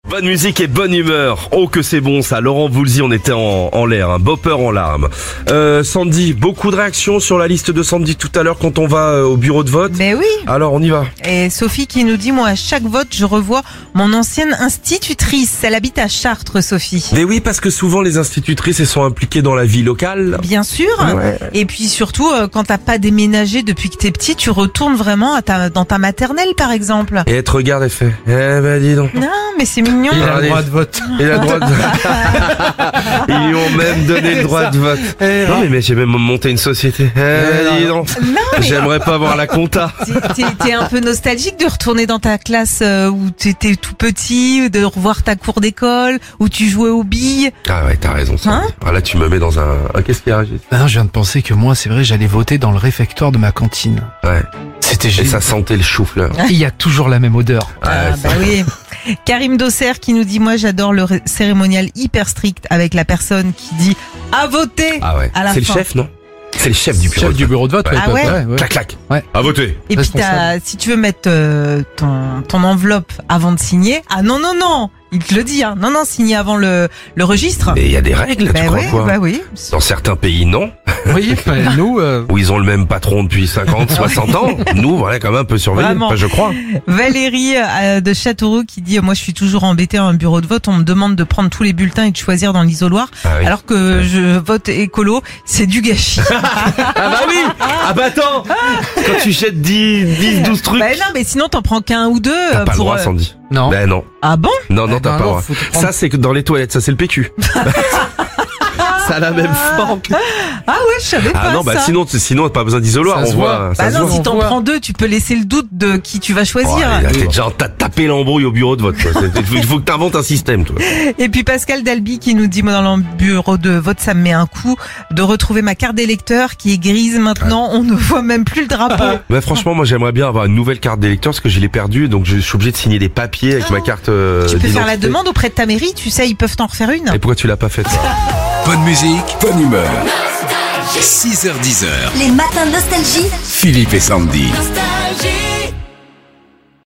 Bonne musique et bonne humeur. Oh que c'est bon ça. Laurent Voulzy, on était en l'air, Bopper en larmes. Sandy, beaucoup de réactions sur la liste de Sandy tout à l'heure quand on va au bureau de vote. Mais oui. Alors on y va. Et Sophie qui nous dit, moi à chaque vote je revois mon ancienne institutrice. Elle habite à Chartres, Sophie. Mais oui, parce que souvent les institutrices elles sont impliquées dans la vie locale. Bien sûr. Ouais. Et puis surtout, quand t'as pas déménagé depuis que t'es petit, tu retournes vraiment dans ta maternelle par exemple. Et elle te regarde et fait, eh ben dis donc. Non, mais c'est mignon. Il a Allez. le droit de vote. Il a le droit de... Ils lui ont même donné le droit de vote. Non mais j'ai même monté une société. Dis donc. Non, mais J'aimerais pas voir la compta. t'es un peu nostalgique de retourner dans ta classe où t'étais tout petit, de revoir ta cour d'école, où tu jouais aux billes. Ah ouais, t'as raison. Sandy. Hein Ah, là tu me mets dans un... Ah, qu'est-ce qu'il y a, Régis? Ah non, je viens de penser que moi, c'est vrai, j'allais voter dans le réfectoire de ma cantine. Ouais. C'était Et génial. ça sentait le chou-fleur. Il y a toujours la même odeur. Ah, bah oui. Karim Dosser qui nous dit, moi j'adore le cérémonial hyper strict avec la personne qui dit à voter Ah ouais. à la C'est le fin. chef, non? C'est le chef du bureau. Chef du bureau de vote. Ouais. Ah ouais Clac, clac. Ouais. À voter. Et puis Responsable. si tu veux mettre ton enveloppe avant de signer, ah non, il te le dit, hein. Non, signer avant le registre. Mais il y a des règles, tu Bah crois oui, quoi? bah oui. Dans certains pays, non. Oui, mais nous, Où ils ont le même patron depuis 50, 60 ans. Nous, voilà, quand même un peu surveillés. Vraiment. Enfin, je crois. Valérie de Châteauroux qui dit, moi je suis toujours embêtée à un bureau de vote, on me demande de prendre tous les bulletins et de choisir dans l'isoloir, Ah oui. alors que je vote écolo, c'est du gâchis. Ah bah oui! Ah bah attends! Quand tu jettes 10, 12 trucs. Bah non, mais sinon t'en prends qu'un ou deux T'as pas le pour... droit, Sandy. non. Ben non. Ah bon? Non, t'as pas le droit. faut te prendre- Ça, c'est que dans les toilettes, ça c'est le PQ. Ça a la même forme. Ah ouais, je savais pas Ah non, bah ça. sinon, pas besoin d'isoloir. Ça On se voit. voit. Ça Bah se non, voit. si t'en voit. prends deux, tu peux laisser le doute de qui tu vas choisir. Ouais, là, t'es déjà t'as tapé l'embrouille au bureau de vote. Quoi. Il faut que t'inventes un système, toi. Et puis Pascal Dalby qui nous dit, moi dans le bureau de vote, ça me met un coup de retrouver ma carte d'électeur qui est grise maintenant, on ne voit même plus le drapeau. Mais franchement, moi, j'aimerais bien avoir une nouvelle carte d'électeur parce que je l'ai perdue, donc je suis obligé de signer des papiers avec ma carte. Tu peux faire la d'identité. demande auprès de ta mairie, tu sais, ils peuvent t'en refaire une. Et pourquoi tu l'as pas faite? Bonne musique, bonne humeur. 6h10. Les matins nostalgie. Philippe et Sandy. Nostalgie.